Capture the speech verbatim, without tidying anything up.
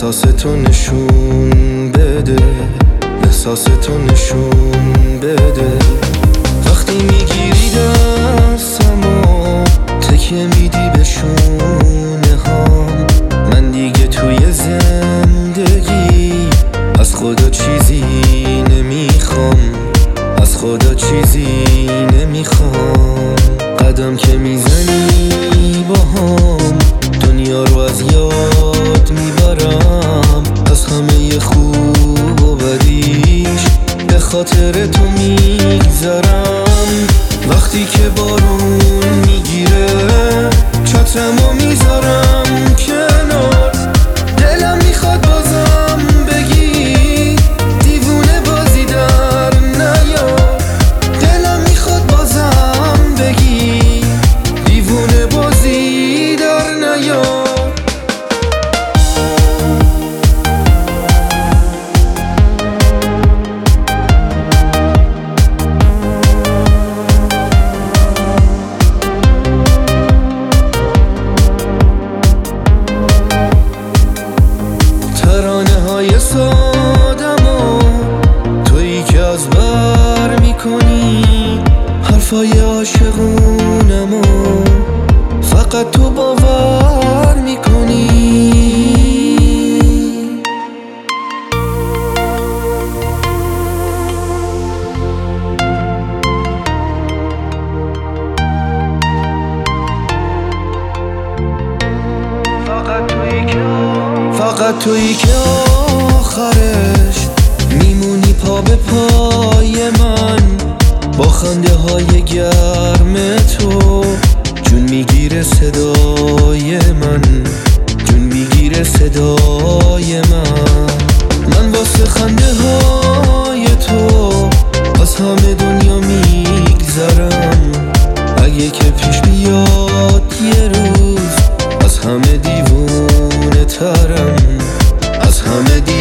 احساس تو نشون بده، احساس تو نشون بده. وقتی میگیری دستمو تکیه میدی به شونه هام، من دیگه توی زندگی از خدا چیزی نمیخوام، از خدا چیزی نمیخوام. قدم که میزنی با هم دنیا رو از یاد میبرم، از همه خوب و بدیش به خاطر تو میگذرم. وقتی که بارون میگیره چترمو میذارم کنار، دلم میخواد بازم بگی دیوونه بازی در نیار، دلم میخواد بازم بگی دیوونه بازی در نیار. ترانه های سادمو تویی که از بر میکنی، حرفای عاشقونمو فقط تو باور میکنی. فقط تویی که فقط تویی که آخرش میمونی پا به پای من، با خنده های گرم تو جون میگیره صدای من، جون میگیره صدای من. من واسه خنده های تو از همه دنیا میگذرم، اگه که پیش بیاد یه روز از همه دیوونه ترم، از همه دیوونه